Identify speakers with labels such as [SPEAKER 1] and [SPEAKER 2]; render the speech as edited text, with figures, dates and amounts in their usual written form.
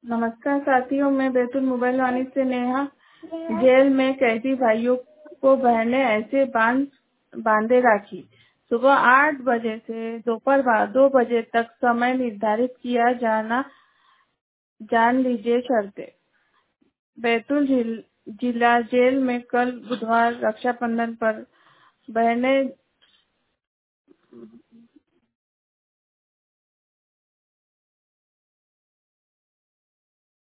[SPEAKER 1] नमस्कार साथियों, मैं बैतूल मोबाइल वाणी से नेहा। जेल में कैदी भाइयों को बहनें ऐसे बांधे राखी। सुबह 8 बजे से दोपहर 2 बजे तक समय निर्धारित किया जाना, जान लीजिए शर्तें। बैतूल जिला जेल में कल बुधवार रक्षाबंधन पर बहनें